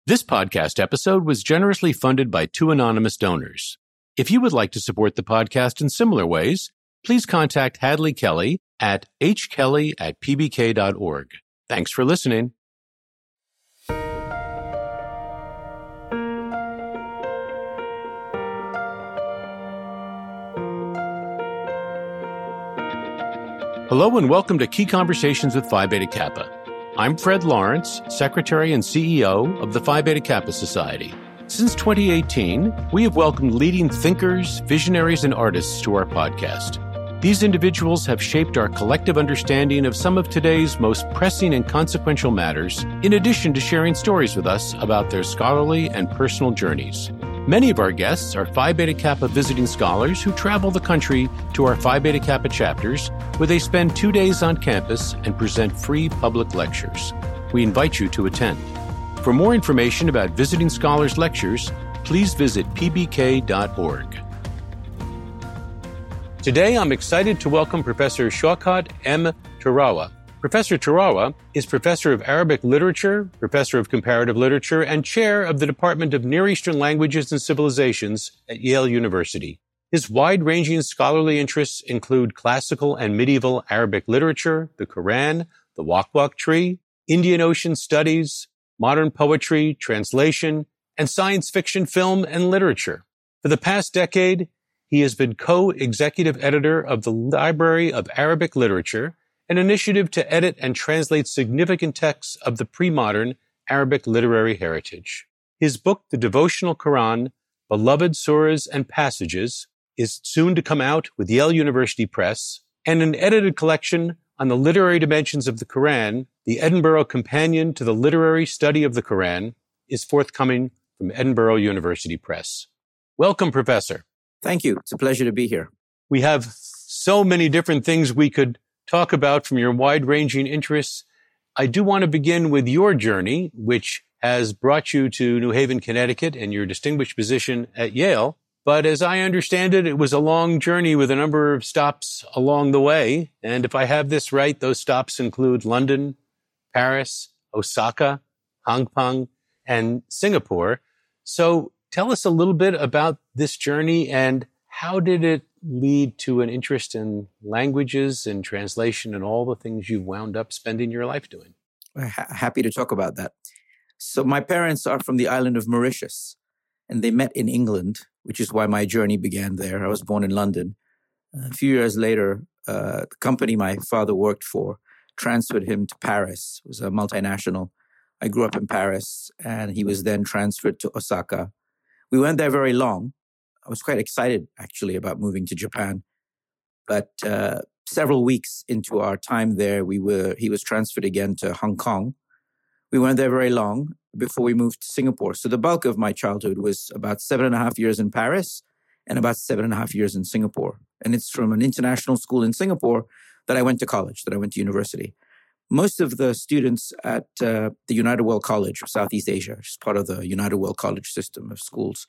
This podcast episode was generously funded by 2 anonymous donors. If you would like to support the podcast in similar ways, please contact Hadley Kelly at hkelly@pbk.org. Thanks for listening. Hello and welcome to Key Conversations with Phi Beta Kappa. I'm Fred Lawrence, Secretary and CEO of the Phi Beta Kappa Society. Since 2018, we have welcomed leading thinkers, visionaries, and artists to our podcast. These individuals have shaped our collective understanding of some of today's most pressing and consequential matters, in addition to sharing stories with us about their scholarly and personal journeys. Many of our guests are Phi Beta Kappa visiting scholars who travel the country to our Phi Beta Kappa chapters, where they spend 2 days on campus and present free public lectures. We invite you to attend. For more information about visiting scholars' lectures, please visit pbk.org. Today, I'm excited to welcome Professor Shaukat M. Turawa. Professor Turawa is Professor of Arabic Literature, Professor of Comparative Literature, and Chair of the Department of Near Eastern Languages and Civilizations at Yale University. His wide-ranging scholarly interests include classical and medieval Arabic literature, the Quran, the Wak-Wak tree, Indian Ocean studies, modern poetry, translation, and science fiction film and literature. For the past decade, he has been co-executive editor of the Library of Arabic Literature, an initiative to edit and translate significant texts of the pre-modern Arabic literary heritage. His book, The Devotional Quran, Beloved Surahs and Passages, is soon to come out with Yale University Press, and an edited collection on the literary dimensions of the Quran, The Edinburgh Companion to the Literary Study of the Quran, is forthcoming from Edinburgh University Press. Welcome, Professor. Thank you. It's a pleasure to be here. We have so many different things we could talk about from your wide-ranging interests. I do want to begin with your journey, which has brought you to New Haven, Connecticut, and your distinguished position at Yale. But as I understand it, it was a long journey with a number of stops along the way. And if I have this right, those stops include London, Paris, Osaka, Hong Kong, and Singapore. So tell us a little bit about this journey and how did it lead to an interest in languages and translation and all the things you wound up spending your life doing? Happy to talk about that. So my parents are from the island of Mauritius, and they met in England, which is why my journey began there. I was born in London. A few years later, the company my father worked for transferred him to Paris. It was a multinational. I grew up in Paris, and he was then transferred to Osaka. We weren't there very long. I was quite excited, actually, about moving to Japan. But several weeks into our time there, he was transferred again to Hong Kong. We weren't there very long before we moved to Singapore. So the bulk of my childhood was about 7.5 years in Paris and about 7.5 years in Singapore. And it's from an international school in Singapore that I went to college, that I went to university. Most of the students at the United World College of Southeast Asia, which is part of the United World College system of schools,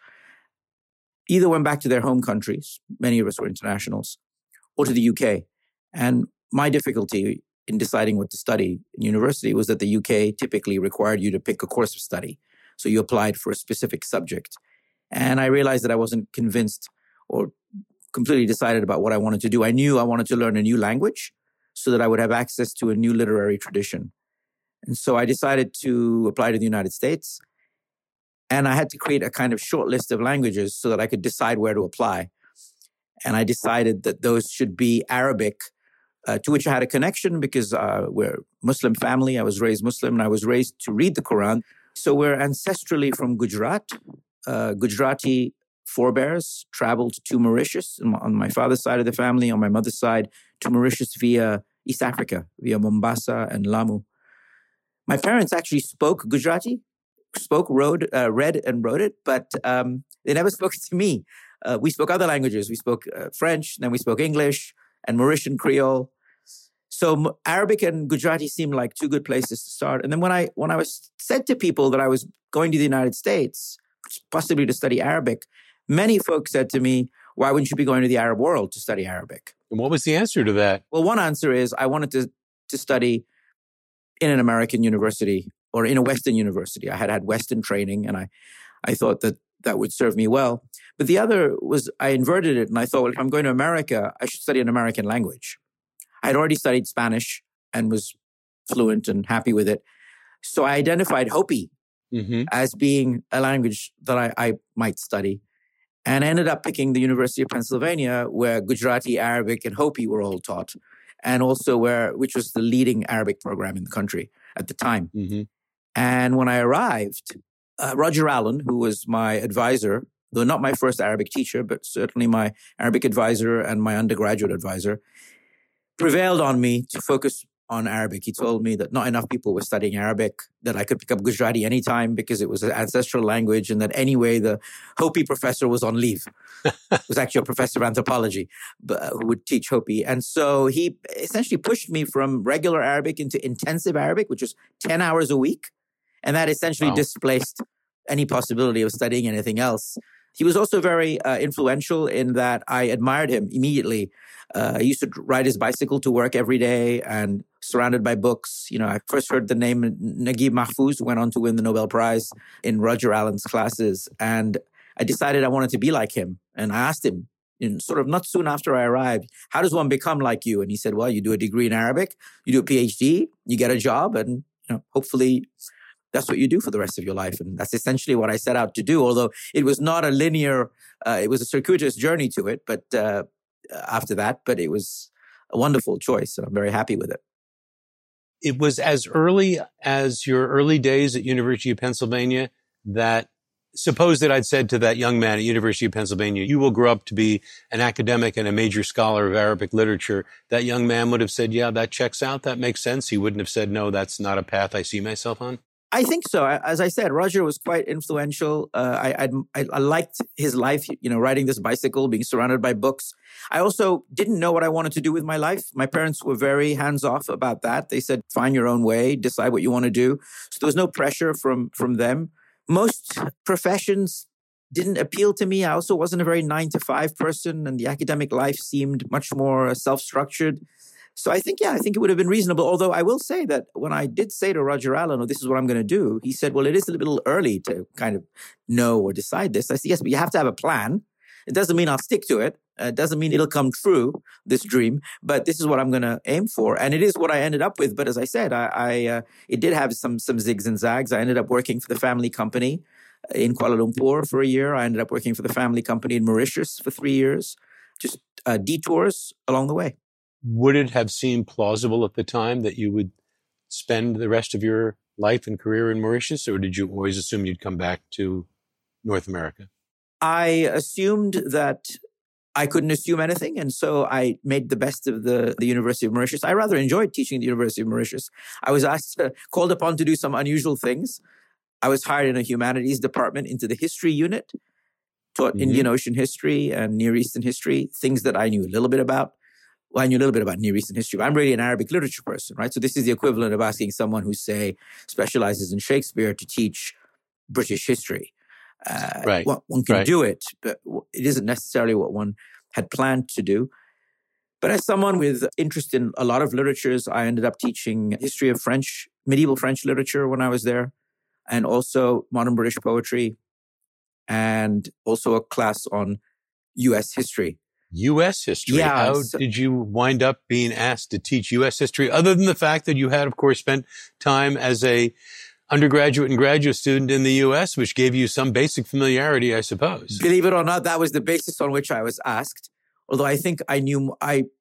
either went back to their home countries, many of us were internationals, or to the UK. And my difficulty in deciding what to study in university was that the UK typically required you to pick a course of study. So you applied for a specific subject. And I realized that I wasn't convinced or completely decided about what I wanted to do. I knew I wanted to learn a new language so that I would have access to a new literary tradition. And so I decided to apply to the United States. And I had to create a kind of short list of languages so that I could decide where to apply. And I decided that those should be Arabic, to which I had a connection because we're a Muslim family. I was raised Muslim and I was raised to read the Quran. So we're ancestrally from Gujarat. Gujarati forebears traveled to Mauritius on my father's side of the family, on my mother's side to Mauritius via East Africa, via Mombasa and Lamu. My parents actually spoke Gujarati, read and wrote it, but they never spoke it to me. We spoke other languages. We spoke French, then we spoke English and Mauritian Creole. So Arabic and Gujarati seemed like two good places to start. And then when I was said to people that I was going to the United States, possibly to study Arabic, many folks said to me, why wouldn't you be going to the Arab world to study Arabic? And what was the answer to that? Well, one answer is I wanted to study in an American university or in a Western university. I had had Western training, and I thought that would serve me well. But the other was I inverted it, and I thought, well, if I'm going to America, I should study an American language. I had already studied Spanish and was fluent and happy with it. So I identified Hopi as being a language that I might study. And I ended up picking the University of Pennsylvania, where Gujarati, Arabic, and Hopi were all taught, and also which was the leading Arabic program in the country at the time. And when I arrived, Roger Allen, who was my advisor, though not my first Arabic teacher, but certainly my Arabic advisor and my undergraduate advisor, prevailed on me to focus on Arabic. He told me that not enough people were studying Arabic, that I could pick up Gujarati anytime because it was an ancestral language, and that anyway, the Hopi professor was on leave. It was actually a professor of anthropology who would teach Hopi. And so he essentially pushed me from regular Arabic into intensive Arabic, which was 10 hours a week. And that essentially displaced any possibility of studying anything else. He was also very influential in that I admired him immediately. He used to ride his bicycle to work every day and surrounded by books. You know, I first heard the name Naguib Mahfouz, who went on to win the Nobel Prize in Roger Allen's classes. And I decided I wanted to be like him. And I asked him, sort of not soon after I arrived, how does one become like you? And he said, well, you do a degree in Arabic, you do a PhD, you get a job, and hopefully that's what you do for the rest of your life. And that's essentially what I set out to do, although it was not a linear, it was a circuitous journey to it, but after that, but it was a wonderful choice, and I'm very happy with it. It was as early as your early days at University of Pennsylvania that, suppose that I'd said to that young man at University of Pennsylvania, you will grow up to be an academic and a major scholar of Arabic literature. That young man would have said, yeah, that checks out. That makes sense. He wouldn't have said, no, that's not a path I see myself on. I think so. As I said, Roger was quite influential. I liked his life, riding this bicycle, being surrounded by books. I also didn't know what I wanted to do with my life. My parents were very hands-off about that. They said, find your own way, decide what you want to do. So there was no pressure from them. Most professions didn't appeal to me. I also wasn't a very 9-to-5 person, and the academic life seemed much more self-structured. So I think it would have been reasonable. Although I will say that when I did say to Roger Allen, oh, this is what I'm going to do, he said, well, it is a little early to kind of know or decide this. I said, yes, but you have to have a plan. It doesn't mean I'll stick to it. It doesn't mean it'll come true, this dream, but this is what I'm going to aim for. And it is what I ended up with. But as I said, it did have some zigs and zags. I ended up working for the family company in Kuala Lumpur for a year. I ended up working for the family company in Mauritius for 3 years. Just detours along the way. Would it have seemed plausible at the time that you would spend the rest of your life and career in Mauritius, or did you always assume you'd come back to North America? I assumed that I couldn't assume anything, and so I made the best of the University of Mauritius. I rather enjoyed teaching at the University of Mauritius. I was called upon to do some unusual things. I was hired in a humanities department into the history unit, taught Indian Ocean history and Near Eastern history, things that I knew a little bit about. Well, I knew a little bit about Near Eastern history, but I'm really an Arabic literature person, right? So this is the equivalent of asking someone who, say, specializes in Shakespeare to teach British history. Right. One can do it, but it isn't necessarily what one had planned to do. But as someone with interest in a lot of literatures, I ended up teaching history of medieval French literature when I was there, and also modern British poetry, and also a class on U.S. history. U.S. history? Yeah. How did you wind up being asked to teach U.S. history, other than the fact that you had, of course, spent time as a undergraduate and graduate student in the U.S., which gave you some basic familiarity, I suppose? Believe it or not, that was the basis on which I was asked. Although I think I knew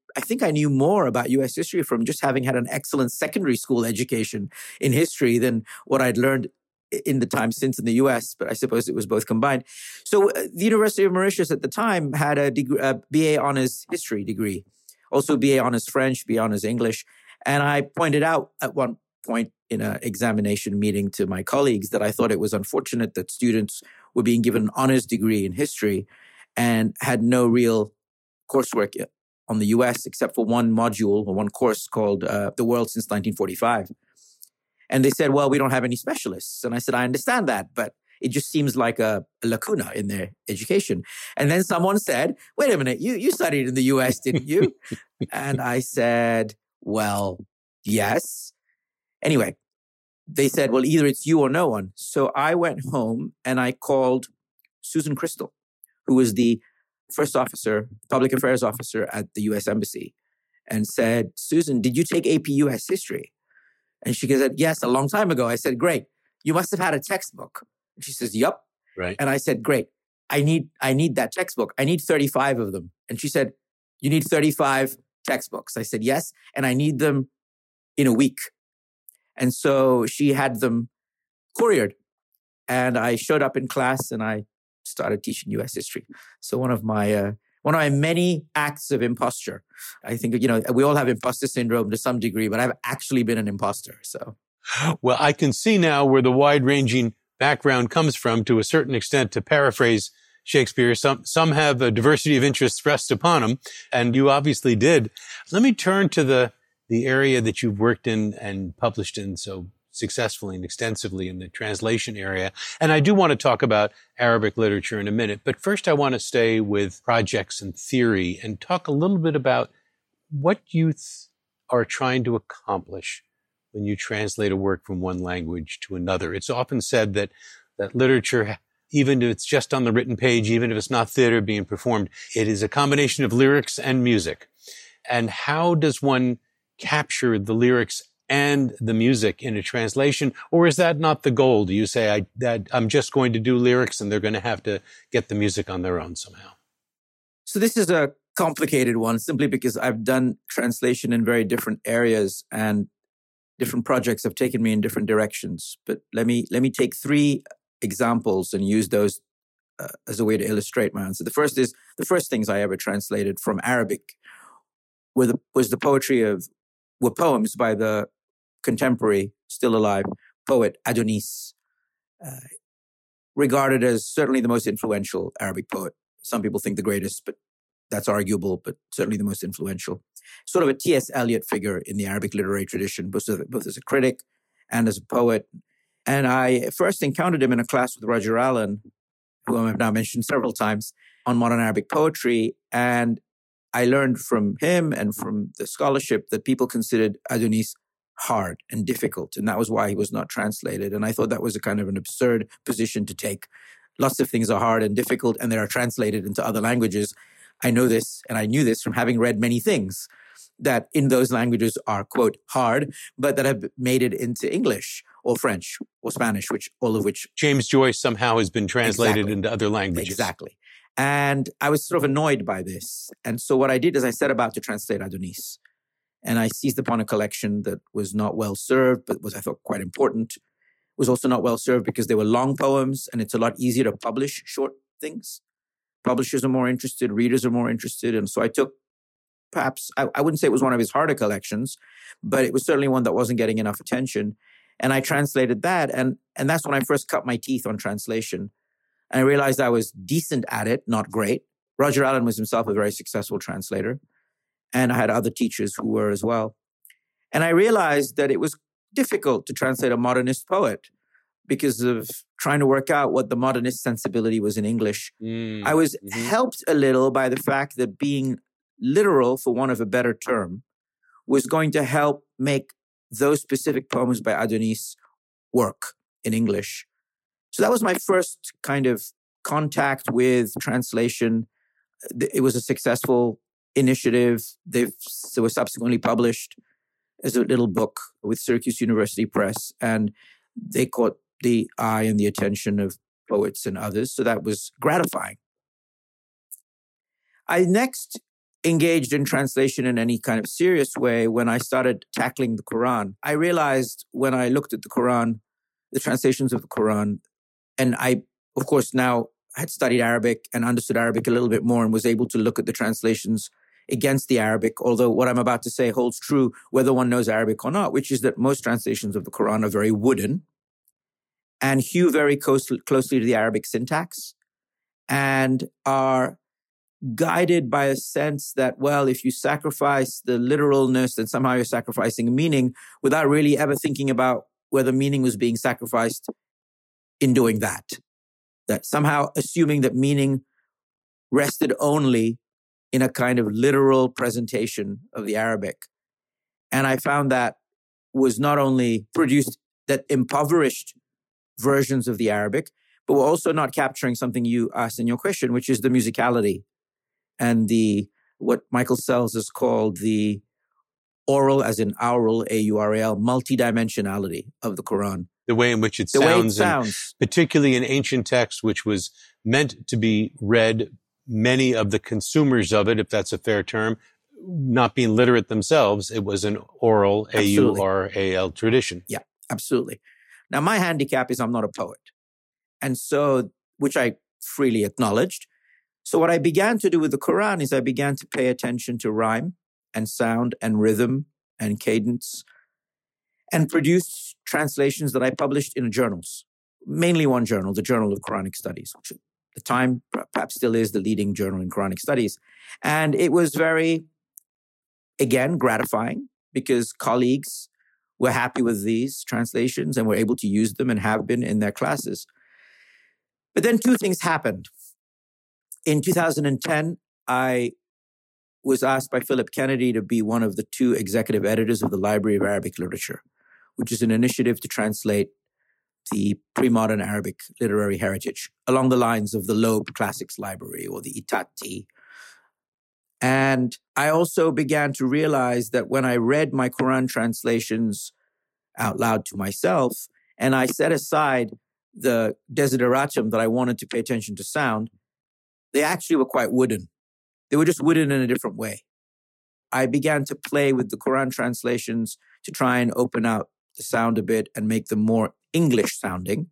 more about U.S. history from just having had an excellent secondary school education in history than what I'd learned in the time since in the U.S., but I suppose it was both combined. So the University of Mauritius at the time had a BA Honors History degree, also BA Honors French, BA Honors English. And I pointed out at one point in an examination meeting to my colleagues that I thought it was unfortunate that students were being given an honors degree in history and had no real coursework on the U.S. except for one module or one course called The World Since 1945. And they said, well, we don't have any specialists. And I said, I understand that, but it just seems like a lacuna in their education. And then someone said, wait a minute, you studied in the U.S., didn't you? And I said, well, yes. Anyway, they said, well, either it's you or no one. So I went home and I called Susan Crystal, who was the first officer, public affairs officer at the U.S. Embassy, and said, Susan, did you take AP U.S. history? And she said, yes, a long time ago. I said, great. You must have had a textbook. And she says, yup. Right. And I said, great. I need that textbook. I need 35 of them. And she said, you need 35 textbooks. I said, yes. And I need them in a week. And so she had them couriered. And I showed up in class and I started teaching U.S. history. So one of my many acts of imposture. I think, we all have imposter syndrome to some degree, but I've actually been an imposter. So, well, I can see now where the wide-ranging background comes from to a certain extent. To paraphrase Shakespeare, some have a diversity of interests thrust upon them, and you obviously did. Let me turn to the area that you've worked in and published in so successfully and extensively, in the translation area. And I do want to talk about Arabic literature in a minute. But first, I want to stay with projects and theory and talk a little bit about what you are trying to accomplish when you translate a work from one language to another. It's often said that literature, even if it's just on the written page, even if it's not theater being performed, it is a combination of lyrics and music. And how does one capture the lyrics and the music in a translation? Or is that not the goal? Do you say, I'm just going to do lyrics and they're going to have to get the music on their own somehow? So this is a complicated one, simply because I've done translation in very different areas and different projects have taken me in different directions. But let me take 3 examples and use those as a way to illustrate my answer. The first things I ever translated from Arabic were poems by the contemporary, still alive, poet Adonis, regarded as certainly the most influential Arabic poet. Some people think the greatest, but that's arguable, but certainly the most influential. Sort of a T.S. Eliot figure in the Arabic literary tradition, both as a critic and as a poet. And I first encountered him in a class with Roger Allen, whom I've now mentioned several times, on modern Arabic poetry. And I learned from him and from the scholarship that people considered Adonis hard and difficult, and that was why he was not translated. And I thought that was a kind of an absurd position to take. Lots of things are hard and difficult, and they are translated into other languages. I know this, and I knew this from having read many things that in those languages are, quote, hard, but that have made it into English or French or Spanish, all of which James Joyce somehow has been translated into other languages. Exactly. And I was sort of annoyed by this. And so what I did is I set about to translate Adonis. And I seized upon a collection that was not well served, but was, I thought, quite important. It was also not well served because they were long poems, and it's a lot easier to publish short things. Publishers are more interested, readers are more interested. And so I took perhaps, I wouldn't say it was one of his harder collections, but it was certainly one that wasn't getting enough attention. And I translated that. And that's when I first cut my teeth on translation. And I realized I was decent at it, not great. Roger Allen was himself a very successful translator. And I had other teachers who were as well. And I realized that it was difficult to translate a modernist poet because of trying to work out what the modernist sensibility was in English. I was helped a little by the fact that being literal, for want of a better term, was going to help make those specific poems by Adonis work in English. So that was my first kind of contact with translation. It was a successful initiative. They were subsequently published as a little book with Syracuse University Press, and they caught the eye and the attention of poets and others. So that was gratifying. I next engaged in translation in any kind of serious way when I started tackling the Quran. I realized when I looked at the Quran, the translations of the Quran, and I, of course, now had studied Arabic and understood Arabic a little bit more and was able to look at the translations against the Arabic, although what I'm about to say holds true whether one knows Arabic or not, which is that most translations of the Quran are very wooden and hew very closely to the Arabic syntax and are guided by a sense that, well, if you sacrifice the literalness, then somehow you're sacrificing meaning without really ever thinking about whether meaning was being sacrificed in doing that. That somehow assuming that meaning rested only in a kind of literal presentation of the Arabic. And I found that was not only produced that impoverished versions of the Arabic, but were also not capturing something you asked in your question, which is the musicality and what Michael Sells has called the aural, as in aural, A-U-R-A-L, multidimensionality of the Quran. The way in which it sounds. And particularly in ancient text, which was meant to be read, many of the consumers of it, if that's a fair term, not being literate themselves, it was an oral, A-U-R-A-L tradition. Yeah, absolutely. Now, my handicap is I'm not a poet. And so, which I freely acknowledged. So what I began to do with the Quran is I began to pay attention to rhyme and sound and rhythm and cadence and produced translations that I published in journals, mainly one journal, the Journal of Quranic Studies, which at the time perhaps still is the leading journal in Quranic studies. And it was very, again, gratifying because colleagues were happy with these translations and were able to use them and have been in their classes. But then two things happened. In 2010, I was asked by Philip Kennedy to be one of the two executive editors of the Library of Arabic Literature, which is an initiative to translate the pre-modern Arabic literary heritage along the lines of the Loeb Classics Library or the Itati. And I also began to realize that when I read my Quran translations out loud to myself, and I set aside the desideratum that I wanted to pay attention to sound, they actually were quite wooden. They were just wooden in a different way. I began to play with the Quran translations to try and open out the sound a bit and make them more English sounding.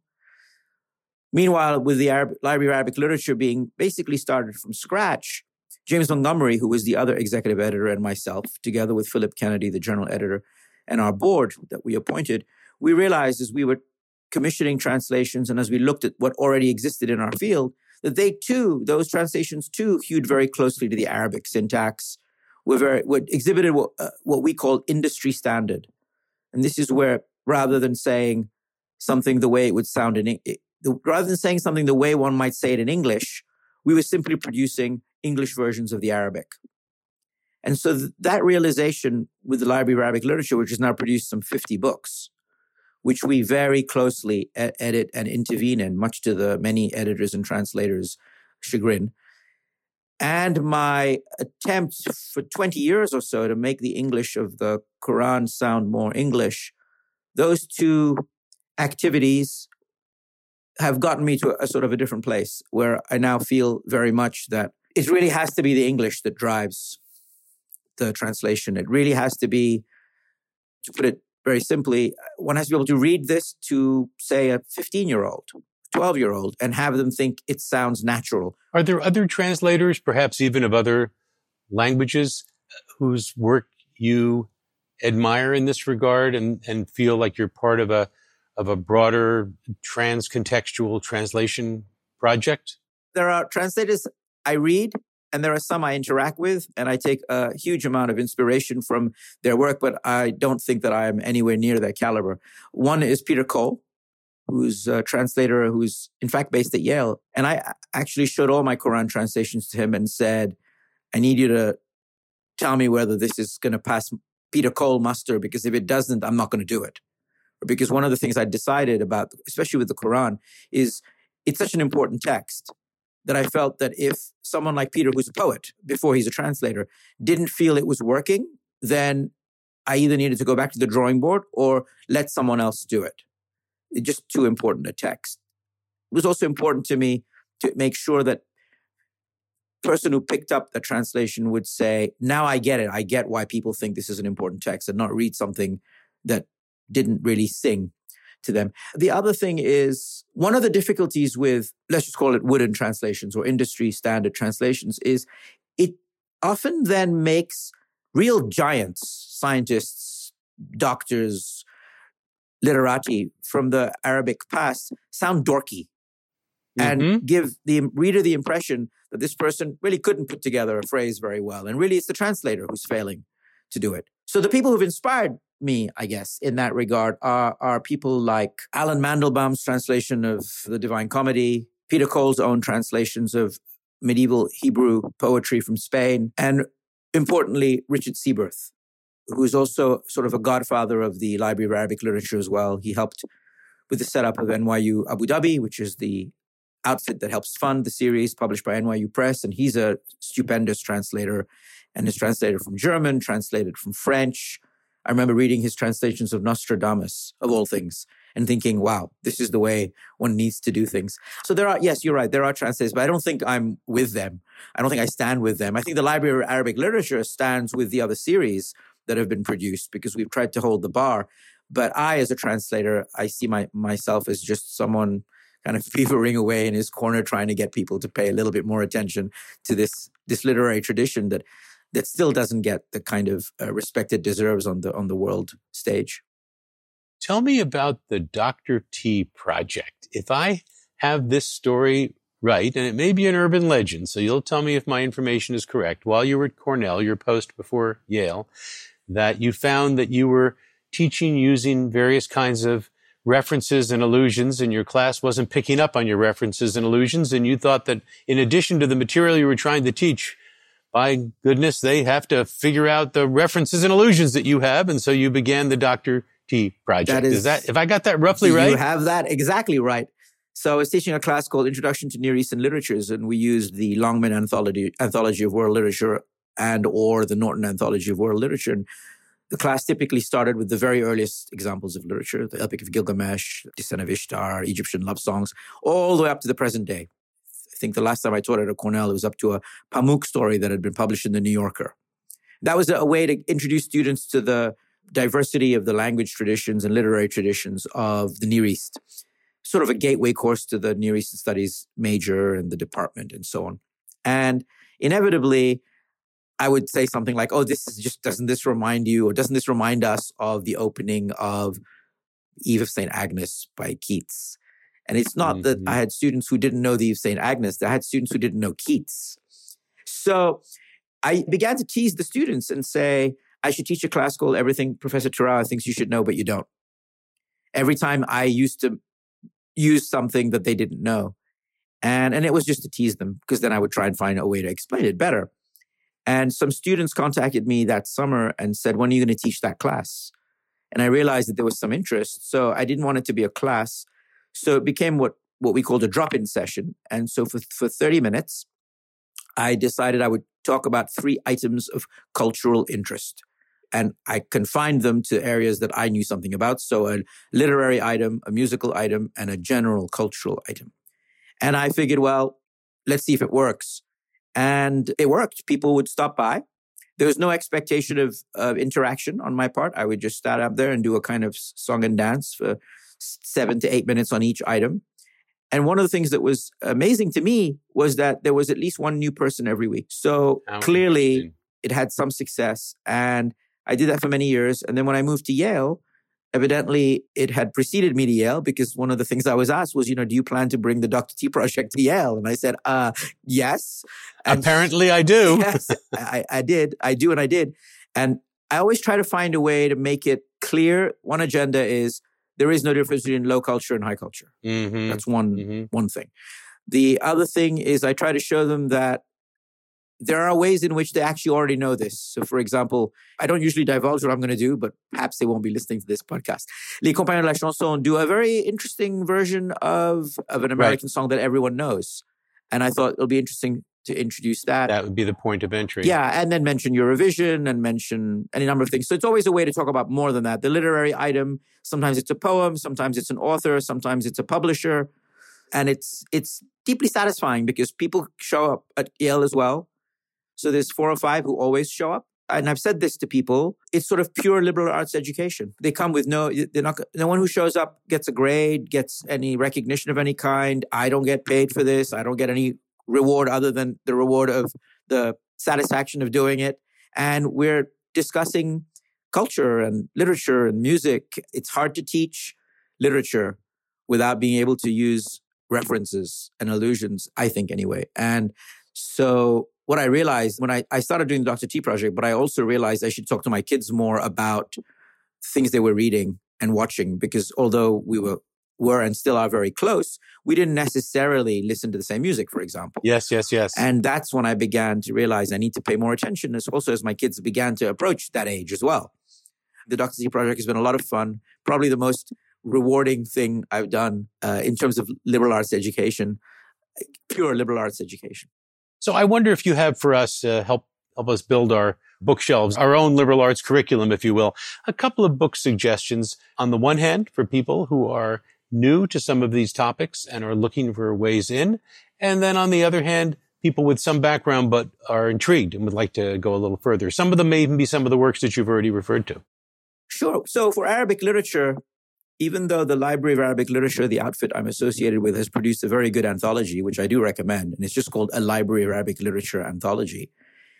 Meanwhile, with the Library of Arabic Literature being basically started from scratch, James Montgomery, who was the other executive editor, and myself, together with Philip Kennedy, the journal editor, and our board that we appointed, we realized as we were commissioning translations and as we looked at what already existed in our field, that they too, those translations too, hewed very closely to the Arabic syntax, exhibited what we call industry standard. And this is where, rather than saying something the way it would sound rather than saying something the way one might say it in English, we were simply producing English versions of the Arabic. And so that realization with the Library of Arabic Literature, which has now produced some 50 books, which we very closely edit and intervene in, much to the many editors and translators' chagrin. And my attempt for 20 years or so to make the English of the Quran sound more English, those two activities have gotten me to a sort of a different place where I now feel very much that it really has to be the English that drives the translation. It really has to be, to put it very simply, one has to be able to read this to, say, a 15-year-old, 12-year-old, and have them think it sounds natural. Are there other translators, perhaps even of other languages, whose work you admire in this regard and feel like you're part of a broader trans-contextual translation project? There are translators I read, and there are some I interact with, and I take a huge amount of inspiration from their work, but I don't think that I am anywhere near their caliber. One is Peter Cole, who's a translator who's in fact based at Yale. And I actually showed all my Quran translations to him and said, I need you to tell me whether this is going to pass Peter Cole muster, because if it doesn't, I'm not going to do it. Because one of the things I decided about, especially with the Quran, is it's such an important text that I felt that if someone like Peter, who's a poet before he's a translator, didn't feel it was working, then I either needed to go back to the drawing board or let someone else do it. It's just too important a text. It was also important to me to make sure that the person who picked up the translation would say, now I get it. I get why people think this is an important text, and not read something that didn't really sing to them. The other thing is, one of the difficulties with, let's just call it wooden translations or industry standard translations, is it often then makes real giants, scientists, doctors, literati from the Arabic past sound dorky and give the reader the impression that this person really couldn't put together a phrase very well. And really it's the translator who's failing to do it. So the people who've inspired me, I guess, in that regard are people like Alan Mandelbaum's translation of the Divine Comedy, Peter Cole's own translations of medieval Hebrew poetry from Spain, and importantly, Richard Seaberth, who's also sort of a godfather of the Library of Arabic Literature as well. He helped with the setup of NYU Abu Dhabi, which is the outfit that helps fund the series published by NYU Press. And he's a stupendous translator and is translated from German, translated from French. I remember reading his translations of Nostradamus, of all things, and thinking, wow, this is the way one needs to do things. So there are, yes, you're right, there are translators, but I don't think I'm with them. I don't think I stand with them. I think the Library of Arabic Literature stands with the other series that have been produced because we've tried to hold the bar. But I, as a translator, I see myself as just someone kind of beavering away in his corner trying to get people to pay a little bit more attention to this literary tradition that still doesn't get the kind of respect it deserves on the world stage. Tell me about the Dr. T project. If I have this story right, and it may be an urban legend, so you'll tell me if my information is correct, while you were at Cornell, your post before Yale, that you found that you were teaching using various kinds of references and allusions, and your class wasn't picking up on your references and allusions, and you thought that in addition to the material you were trying to teach, by goodness, they have to figure out the references and allusions that you have, and so you began the Dr. T project. Is that, if I got that roughly right? You have that exactly right. So I was teaching a class called Introduction to Near Eastern Literatures, and we used the Longman Anthology of World Literature and or the Norton Anthology of World Literature. And the class typically started with the very earliest examples of literature, the Epic of Gilgamesh, Descent of Ishtar, Egyptian love songs, all the way up to the present day. I think the last time I taught at Cornell, it was up to a Pamuk story that had been published in the New Yorker. That was a way to introduce students to the diversity of the language traditions and literary traditions of the Near East. Sort of a gateway course to the Near Eastern Studies major and the department and so on. And inevitably, I would say something like, oh, doesn't this remind you, or doesn't this remind us of the opening of Eve of St. Agnes by Keats? And it's not that I had students who didn't know the Eve of St. Agnes. I had students who didn't know Keats. So I began to tease the students and say, I should teach a class called Everything Professor Turawa Thinks You Should Know, But You Don't. Every time I used to use something that they didn't know. And it was just to tease them, because then I would try and find a way to explain it better. And some students contacted me that summer and said, when are you going to teach that class? And I realized that there was some interest. So I didn't want it to be a class. So it became what we called a drop-in session. And so for 30 minutes, I decided I would talk about 3 items of cultural interest. And I confined them to areas that I knew something about. So a literary item, a musical item, and a general cultural item. And I figured, well, let's see if it works. And it worked. People would stop by. There was no expectation of interaction on my part. I would just stand up there and do a kind of song and dance for 7 to 8 minutes on each item. And one of the things that was amazing to me was that there was at least one new person every week. So clearly it had some success. And I did that for many years. And then when I moved to Yale, evidently it had preceded me to Yale, because one of the things I was asked was, do you plan to bring the Dr. T project to Yale? And I said, yes. And apparently I do. Yes, I did. I do. And I did. And I always try to find a way to make it clear. One agenda is there is no difference between low culture and high culture. Mm-hmm. That's one thing. The other thing is I try to show them that there are ways in which they actually already know this. So, for example, I don't usually divulge what I'm going to do, but perhaps they won't be listening to this podcast. Les Compagnons de la Chanson do a very interesting version of an American song that everyone knows. And I thought it'll be interesting to introduce that. That would be the point of entry. Yeah, and then mention Eurovision and mention any number of things. So it's always a way to talk about more than that. The literary item, sometimes it's a poem, sometimes it's an author, sometimes it's a publisher. And it's deeply satisfying because people show up at Yale as well. So there's 4 or 5 who always show up. And I've said this to people. It's sort of pure liberal arts education. They come with no one who shows up gets a grade, gets any recognition of any kind. I don't get paid for this. I don't get any reward other than the reward of the satisfaction of doing it. And we're discussing culture and literature and music. It's hard to teach literature without being able to use references and allusions, I think anyway. And so what I realized when I started doing the Dr. T project, but I also realized I should talk to my kids more about things they were reading and watching, because although we were and still are very close, we didn't necessarily listen to the same music, for example. Yes. And that's when I began to realize I need to pay more attention, as my kids began to approach that age as well. The Dr. Z Project has been a lot of fun, probably the most rewarding thing I've done in terms of liberal arts education, pure liberal arts education. So I wonder if you have for us, help us build our bookshelves, our own liberal arts curriculum, if you will, a couple of book suggestions on the one hand for people who are new to some of these topics and are looking for ways in. And then on the other hand, people with some background but are intrigued and would like to go a little further. Some of them may even be some of the works that you've already referred to. Sure. So for Arabic literature, even though the Library of Arabic Literature, the outfit I'm associated with, has produced a very good anthology, which I do recommend, and it's just called A Library of Arabic Literature Anthology,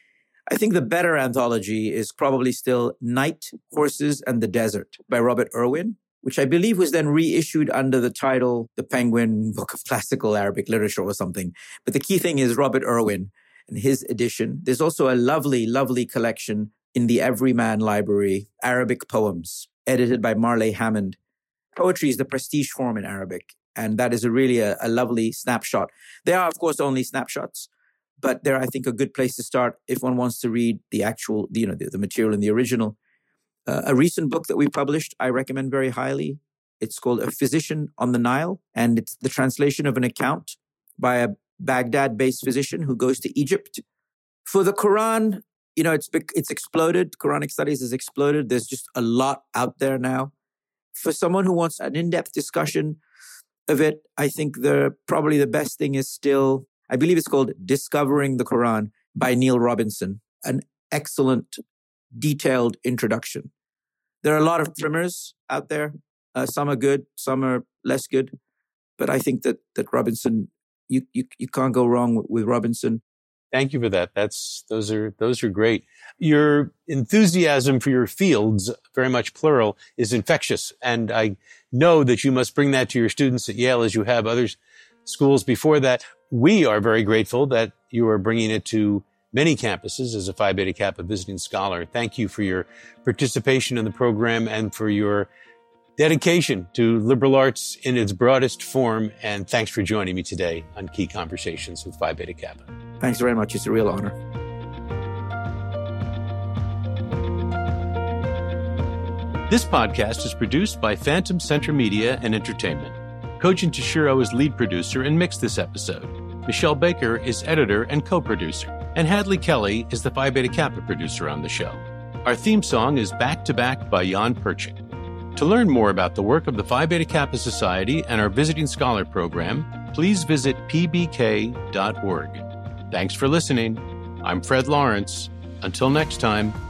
I think the better anthology is probably still Night, Horses, and the Desert by Robert Irwin, which I believe was then reissued under the title The Penguin Book of Classical Arabic Literature or something. But the key thing is Robert Irwin and his edition. There's also a lovely, lovely collection in the Everyman Library, Arabic Poems, edited by Marley Hammond. Poetry is the prestige form in Arabic, and that is really a lovely snapshot. They are, of course, only snapshots, but they're, I think, a good place to start if one wants to read the actual, the material in the original. A recent book that we published, I recommend very highly. It's called A Physician on the Nile, and it's the translation of an account by a Baghdad-based physician who goes to Egypt. For the Quran, it's exploded. Quranic studies has exploded. There's just a lot out there now. For someone who wants an in-depth discussion of it, I think probably the best thing is still, I believe it's called Discovering the Quran by Neil Robinson, an excellent, detailed introduction. There are a lot of primers out there. Some are good, some are less good. But I think that Robinson, you can't go wrong with Robinson. Thank you for that. Those are great. Your enthusiasm for your fields, very much plural, is infectious. And I know that you must bring that to your students at Yale as you have other schools before that. We are very grateful that you are bringing it to many campuses as a Phi Beta Kappa visiting scholar. Thank you for your participation in the program and for your dedication to liberal arts in its broadest form. And thanks for joining me today on Key Conversations with Phi Beta Kappa. Thanks very much. It's a real honor. This podcast is produced by Phantom Center Media and Entertainment. Kojin Toshiro is lead producer and mixed this episode. Michelle Baker is editor and co-producer. And Hadley Kelly is the Phi Beta Kappa producer on the show. Our theme song is Back to Back by Jan Perchik. To learn more about the work of the Phi Beta Kappa Society and our Visiting Scholar program, please visit pbk.org. Thanks for listening. I'm Fred Lawrence. Until next time.